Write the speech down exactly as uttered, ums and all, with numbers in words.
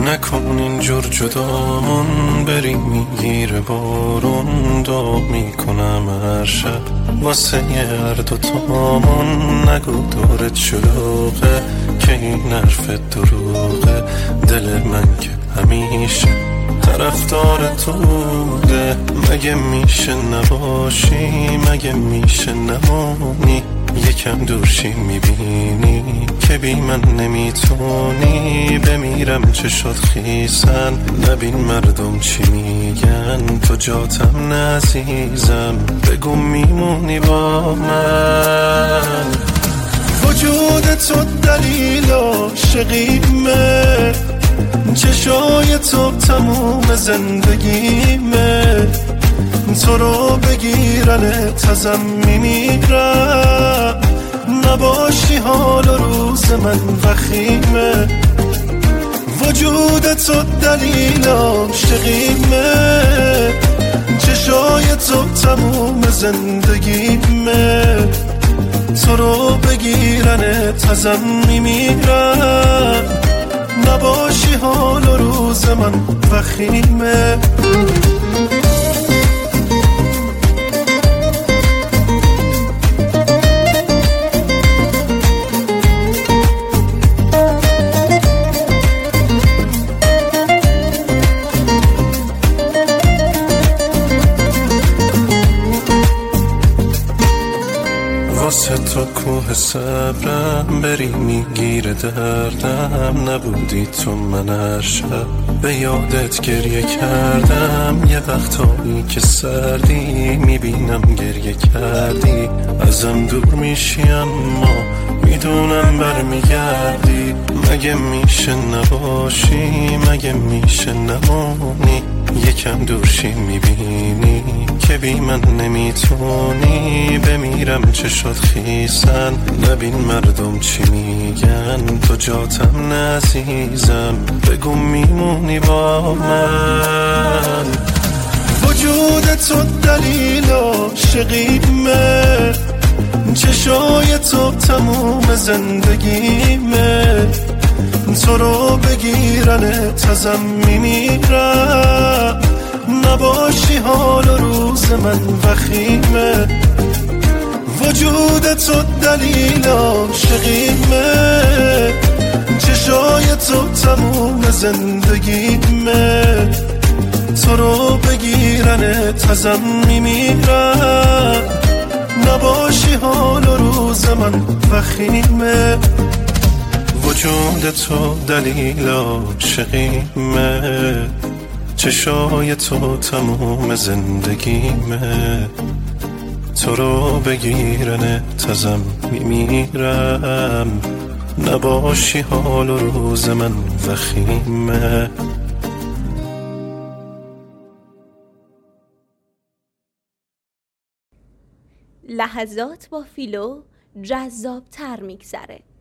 نکن اینجور جدامون، بریم میگیره بارون. دعا میکنم هر شب واسه هر دوتامون. نگو دورت شلوغه که این حرفت دروغه. دل من که همیشه طرفدار تو بوده. مگه میشه نباشی، مگه میشه نمونی؟ یکم دورشی میبینی که بی من نمیتونی. بمیرم چشات خیسن، نبین مردم چی میگن. تو جاتم نعزیزم، بگو میمونی با من. وجود تو دلیل عاشقیمه، چشای تو تموم زندگیمه. تو رو بگیرن تازم میمیرم. نباشی حال و روز من وخیمه. وجود تو دلیل عاشقیمه، چشای تو تموم زندگیمه. تو رو بگیرن تازم میمیرم. نباشی حال و روز من وخیمه. واسه تو کوه صبرم، بری میگیره دردم. نبودی تو من هر شب به یادت گریه کردم. یه وقتایی که سردی میبینم گریه کردی. ازم دور میشی اما میدونم برمیگردی. مگه میشه نباشی، مگه میشه نمونی؟ یکم دورشی میبینی که بی من نمیتونی. بمیرم چشات خیسن، نبین مردم چی میگن. تو جاتم نعزیزم، بگو میمونی با من. وجود تو دلیل عاشقیمه، چشای تو تموم زندگیمه. تو رو بگیرن تازم میمیرم. نباشی حال و روز من وخیمه. وجود تو دلیل عاشقیمه، چشای تو تموم زندگیمه. تو رو بگیرن تازم میمیرم. نباشی حال و روز من وخیمه. وجود تو دلیل عاشقیمه، چشای تو تموم زندگیمه. تو رو بگیرن تازم میمیرم. نباشی حال و روز من وخیمه. لحظات با فیلو جذاب تر میگذره.